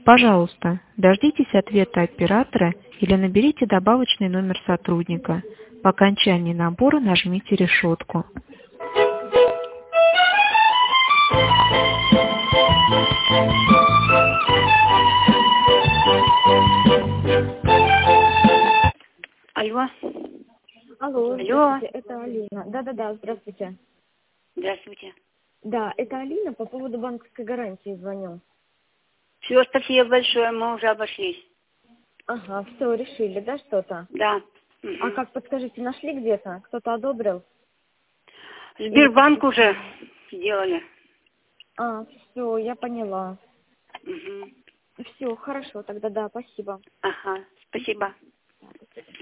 Пожалуйста, дождитесь ответа оператора или наберите добавочный номер сотрудника. По окончании набора нажмите решетку. Алло. Алло, Алло. здравствуйте, это Алина. Да-да-да, здравствуйте. Здравствуйте. Да, это Алина, по поводу банковской гарантии звоню. Все, спасибо большое, мы уже обошлись. Ага, все, решили, да, что-то? Да. А Угу. как, подскажите, нашли где-то? Кто-то одобрил? Сбербанк уже сделали. А, все, я поняла. Угу. Все, хорошо, тогда да, спасибо. Ага, спасибо. Да, до свидания.